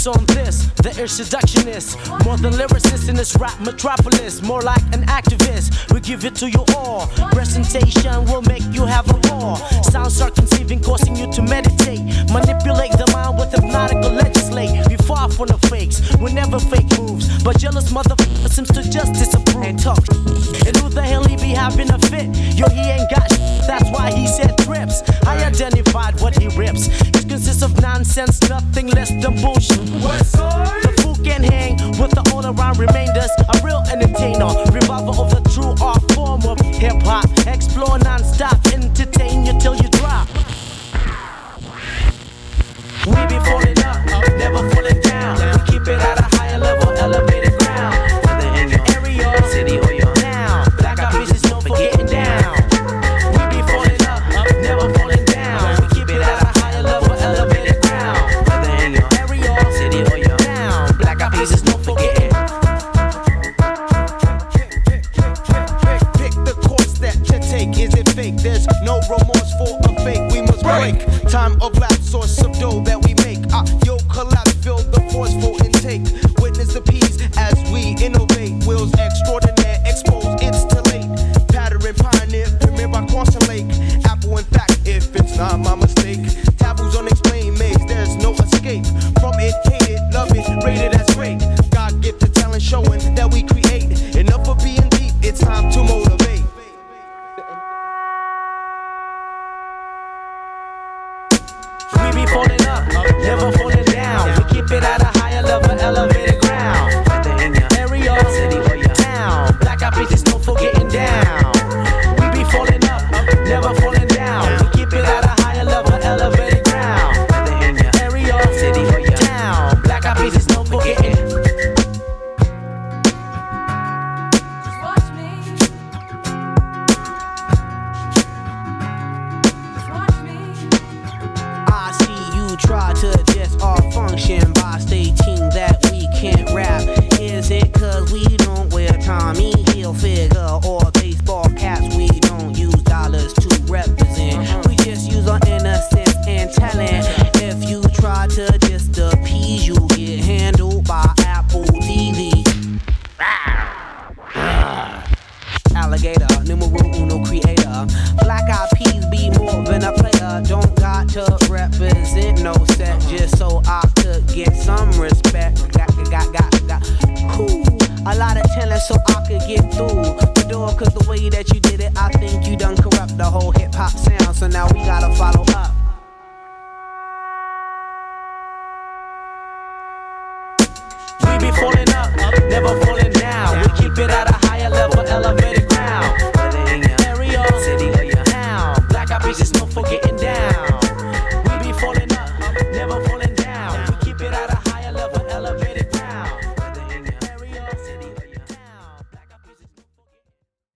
on this, the introductionist. More than lyricist in this rap metropolis, more like an activist. We give it to you all. Presentation will make you have a ball. Sounds are conceiving, causing you to meditate. Manipulate the mind with hypnotical legislate. We far from the fakes, we never fake moves. But jealous motherfucker seems to just disapprove and talk. And who the hell he be having a fit? Yo, he ain't got shit, that's why he said trips. I identified what he rips. It consists of nonsense, nothing less than bullshit. The fool can hang with the all around remainders. A real entertainer, revolver of the true art form of hip hop. Explore non-stop, entertain you till you drop. We be falling up, never falling down. We keep it at a higher level, elevated ground. Whether in your area, city or your town, black eyed peas is known for getting down. We be falling up, never falling down. We keep it at a higher level, elevated ground. Whether in your area, city or your town, black eyed peas is known for getting. Pick the course that you take. Is it fake? There's no remorse for a fake. We must break. Time of lapse or subdue that we make. Yo, collapse, feel the forceful intake. Witness the peace as we innovate. Wills extraordinaire, expose, it's too late. Pattern pioneer, remember Crossing Lake. Apple, in fact, if it's not my mistake. Taboos unexplained maze, there's no escape. From it, hate it, love it, rated as great. God gifted talent showing that we create. Enough of being deep, it's time to motivate. We be falling up, never falling down. We keep it at a higher level, elevated ground. Whether in your area, city or your town, black eyed peas is known for getting down. We be falling up, never falling down. We keep it at a higher level, elevated ground. Whether in your area, city or your town, black eyed peas is known for getting. Just watch me. Just watch me. I see you try to just all function by stating that we can't rap. Is it cause we don't wear Tommy Hilfiger or baseball caps? We don't use dollars to represent. We just use our innocence and talent. If you try to just appease, you get handled by Apple TV. Alligator, numero uno creator. Black eyed peas be more than a player. Don't got to represent no set just so I could get some respect. Got. Cool. A lot of talent so I could get through the door. Cause the way that you did it, I think you done corrupt the whole hip hop sound. So now we gotta follow up. We be falling up, never falling down. We keep it at